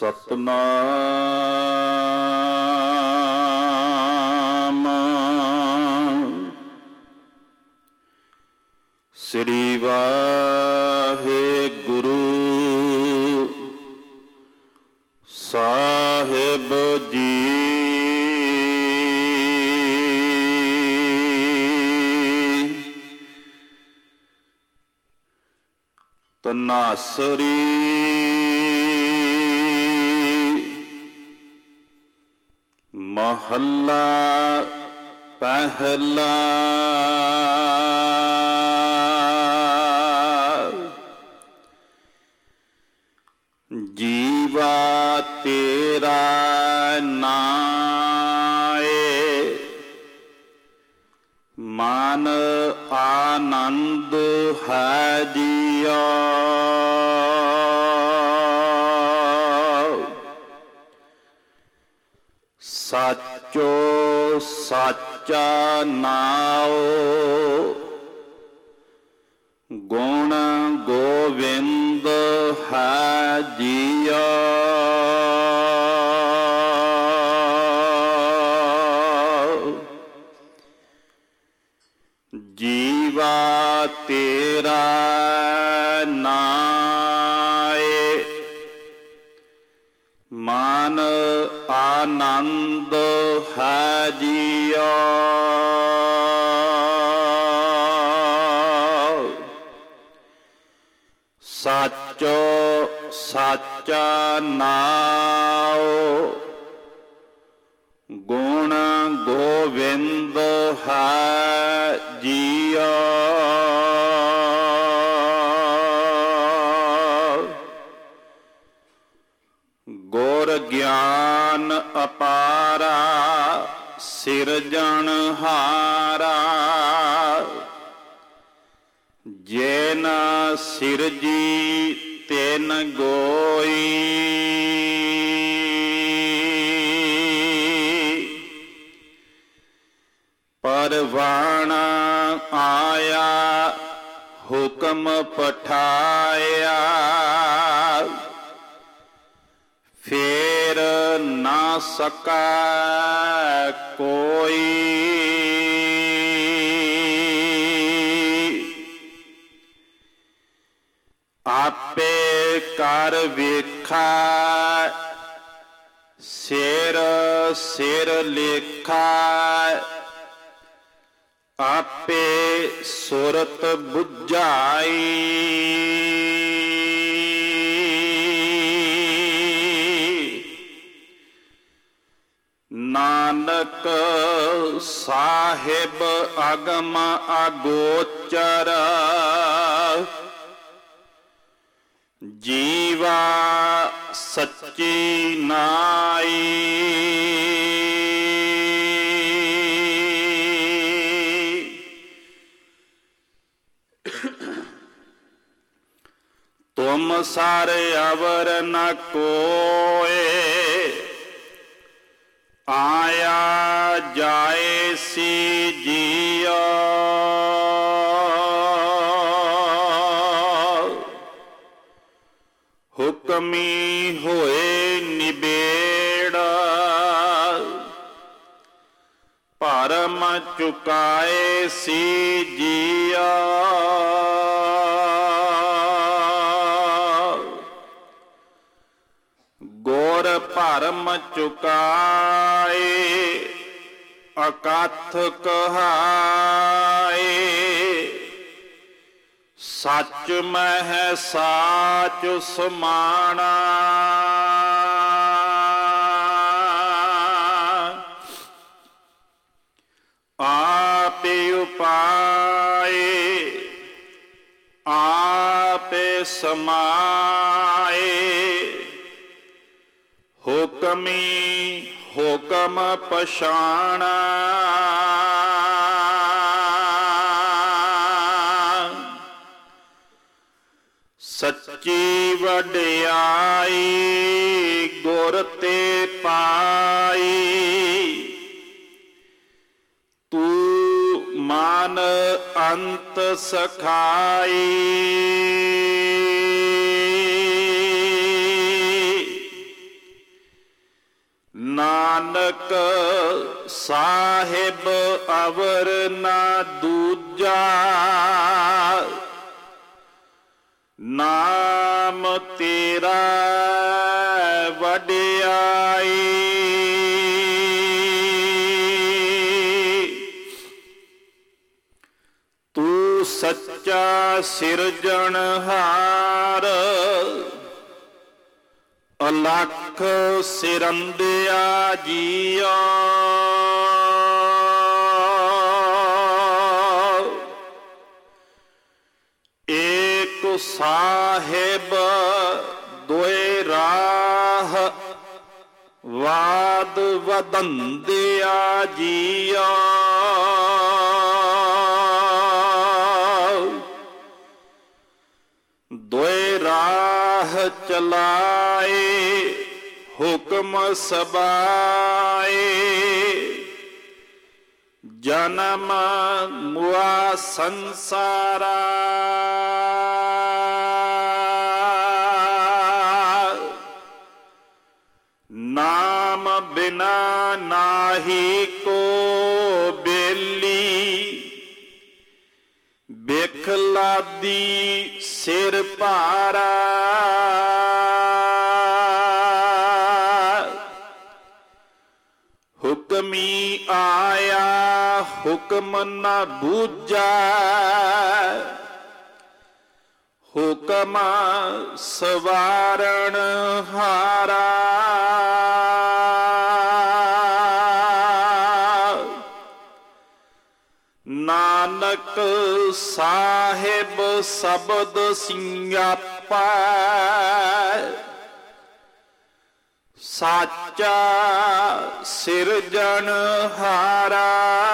ਸਤਨਾਮ ਸ੍ਰੀ ਵਾਹਿਗੁਰੂ ਸਾਹਿਬ ਜੀ। ਤਨਾਸਰੀ ਮਹੱਲਾ ਪਹਿਲਾ। ਜੀਵਾ ਤੇਰਾ ਨਾਏ, ਮਨ ਆਨੰਦ ਹੈ ਜੀਆ। ਸਾਚੋ ਸਾਚਾ ਨਾਉ, ਗੁਣ ਗੋਵਿੰਦ ਹੈ ਜੀਆ। ਜੀਵਾ ਤੇਰਾ ਨਾਏ, ਮਨ ਆਨੰਦ ਹੈ ਜੀਆ। ਸਾਚੋ ਸਾਚਾ ਨਾਉ, ਗੁਣ ਗੋਵਿੰਦ ਹੈ ਜੀਆ। ਗੁਰ ਗਿਆਨ ਅਪਾਰਾ, ਸਿਰਜਣਹਾਰਾ। ਜਿਨ ਸਿਰਜੀ ਤਿਨ ਗੋਈ, ਪਰਵਾਣ ਆਇਆ ਹੁਕਮ ਪਠਾਇਆ। ਫੇਰ ਨਾ ਸਕੈ ਕੋਈ, ਆਪੇ ਕਰ ਵੇਖਾ ਸਿਰ ਸਿਰ ਲੇਖਾ। ਆਪੇ ਸੁਰਤ ਬੁਝਾਈ, ਨਾਨਕ ਸਾਹਿਬ ਅਗਮ ਅਗੋਚਰ। ਜੀਵਾ ਸੱਚੀ ਨਾਈ, ਤੁਮ ਸਰ ਅਵਰ ਨ ਕੋਏ। ਆਇਆ ਜਾਏ ਸੀ ਜੀਆ, ਹੁਕਮੀ ਹੋਏ ਨਿਬੇੜ। ਭਰਮ ਚੁਕਾਏ ਸੀ ਜੀਆ, ਗੁਰ ਭਰਮ ਚੁਕਾਏ। ਅਕਥ ਕਹਾਏ, ਸੱਚ ਮਹਿ ਸਾਚ ਸਮਾਣਾ। ਆਪੇ ਉਪਾਏ, ਆਪੇ ਸਮਾਏ। ਹੁਕਮੀ ਹੁਕਮ ਪਛਾਣਾ। ਸੱਚੀ ਵਡਿਆਈ ਗੁਰ ਤੇ ਪਾਈ। ਤੂੰ ਮਾਨ ਅੰਤ ਸਖਾਈ। ਨਾਨਕ ਸਾਹਿਬ ਅਵਰ ਨਾ ਦੂਜਾ, ਨਾਮ ਤੇਰਾ ਵਡਿਆਈ। ਤੂੰ ਸੱਚਾ ਸਿਰਜਣਹਾਰ, ਅਲਖ ਸਿਰੰਦਿਆ ਜੀਆ। ਏਕ ਸਾਹਿਬ ਦੋਇ ਰਾਹ, ਵਾਦ ਵਦੰਦਿਆ ਜੀਆ। ਦੋਇ ਰਾਹ ਚਲਾਏ, ਹੁਕਮ ਸਬਾਏ। ਜਨਮ ਮੁਆ ਸੰਸਾਰਾ, ਨਾਮ ਬਿਨਾ ਨਾਹੀ ਕੋ ਬੇਲੀ। ਬਿਖ ਲਾਦੀ ਸਿਰ ਭਾਰਾ, ਹੁਕਮੀ ਆਇਆ ਹੁਕਮ ਨਾ ਬੂਝਾ। ਹੁਕਮ ਸਵਾਰਣ ਹਾਰਾ, ਨਾਨਕ ਸਾਹਿਬ ਸ਼ਬਦ ਸਿਆਪਾ। ਸਾਚਾ ਸਿਰਜਣਹਾਰਾ,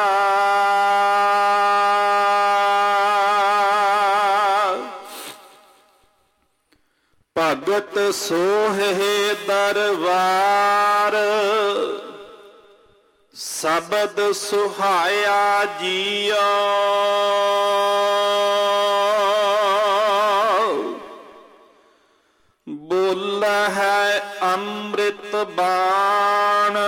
ਭਗਤ ਸੋਹੇ ਦਰਬਾਰ। ਸ਼ਬਦ ਸੁਹਾਇਆ ਜੀਆ, ਬੋਲ ਹੈ ਅੰਮ੍ਰਿਤ ਬਾਣ।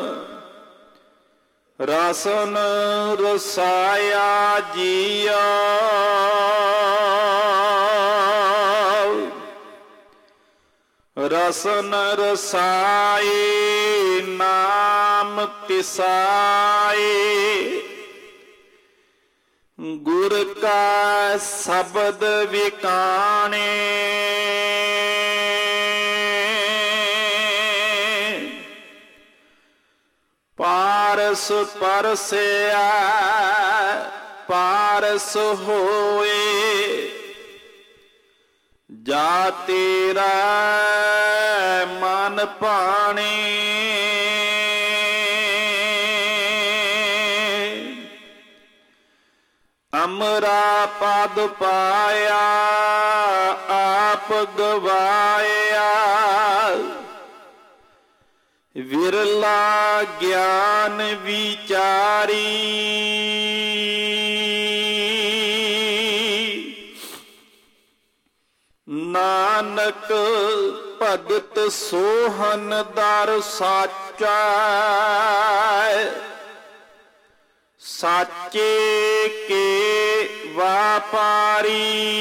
ਰਸਨ ਰਸਾਇਆ ਜੀਆ, ਰਸਨ ਰਸਾਏ ਨਾਮ ਤਿਸਾਏ। ਗੁਰ ਕਾ ਸ਼ਬਦ ਵਿਕਾਣੇ, ਪਾਰਸ ਪਰਸਿਆ ਪਾਰਸ ਹੋਏ। ਜਾ ਤੇਰਾ ਮਨ ਭਾਣੇ, ਅਮਰਾ ਪਦ ਪਾਇਆ ਆਪ ਗਵਾਇਆ। ਵਿਰਲਾ ਗਿਆਨ ਵਿਚਾਰੀ, ਨਾਨਕ ਭਗਤ ਸੋਹਨ ਦਰ ਸਾਚਾ। ਸਾਚੇ ਕੇ ਵਾਪਾਰੀ,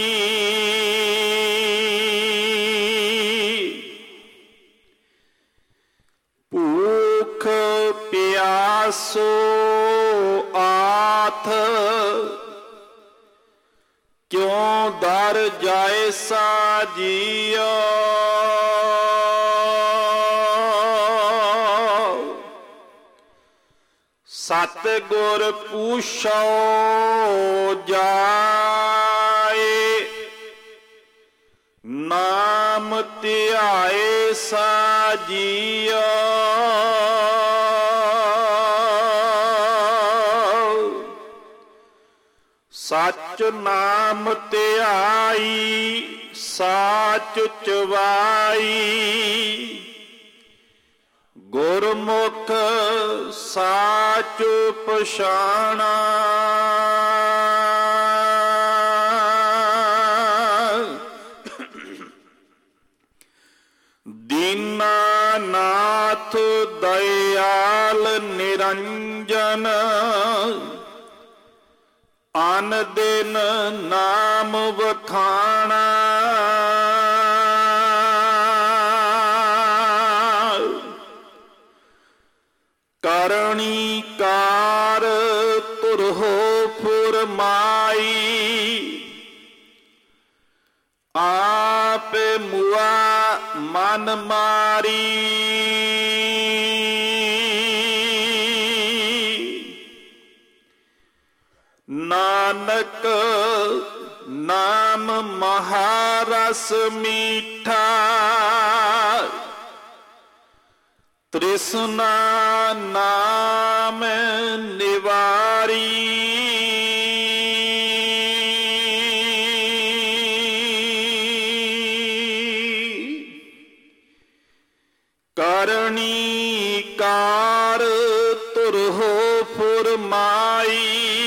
ਭੂਖ ਪਿਆਸੋ ਆਥ। ਕਿਉਂ ਦਰ ਜਾਏ ਸਾਜੀਓ, ਸਤ ਗੁਰ ਪੂਛੋ ਜਾਏ। ਨਾਮ ਧਿਆਏ ਸਾਜੀਓ, ਸਚ ਨਾਮ ਧਿਆਈ ਸਾਚ ਚਵਾਈ। ਗੁਰਮੁਖ ਸਾਚ ਪਛਾਣਾ, ਦੀਨਾ ਨਾਥ ਦਇਆਲ ਨਿਰੰਜਨ, ਅਨ ਦਿਨ ਨਾਮ ਵਖਾਣਾ। ਕਰਣੀ ਕਾਰ ਤੁਰਹੋ ਫੁਰਮਾਈ, ਆਪੇ ਮੁਆ ਮਨ ਮਾਰੀ। ਨਾਨਕ ਨਾਮ ਮਹਾਰਸ ਮੀਠਾ, ਤ੍ਰਿਸ਼ਨਾ ਨਾਮ ਨਿਵਾਰੀ। ਕਰਣੀ ਕਾਰ ਤੁਰਹੋ ਫੁਰਮਾਈ,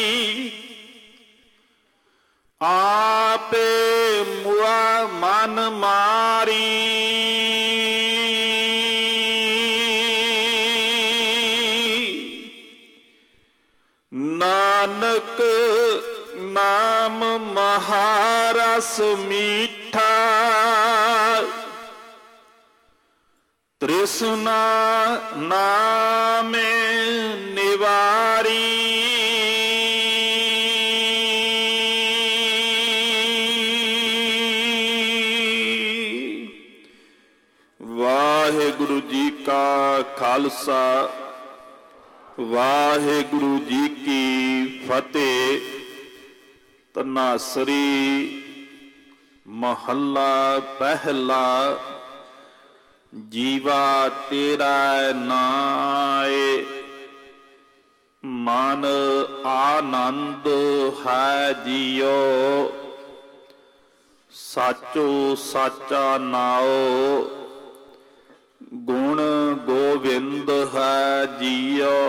ਆਪੇ ਮੁਆ ਮਨ ਮਾਰੀ। ਨਾਨਕ ਨਾਮ ਮਹਾਰਸ ਮੀਠਾ, ਤ੍ਰਿਸ਼ਨਾ ਨਾਮ ਨਿਵਾਰੀ। ਵਾਹਿਗੁਰੂ ਜੀ ਕਾ ਖਾਲਸਾ, ਵਾਹਿਗੁਰੂ ਜੀ ਕੀ ਫਤਿਹ। ਧਨਾਸਰੀ ਮਹੱਲਾ ਪਹਿਲਾ। ਜੀਵਾ ਤੇਰਾ ਨਾਏ, ਮਨ ਆਨੰਦ ਹੈ ਜੀਓ। ਸਾਚੋ ਸਾਚਾ ਨਾਉ, ਗੁਣ ਗੋਬਿੰਦ ਹੈ ਜੀਓ।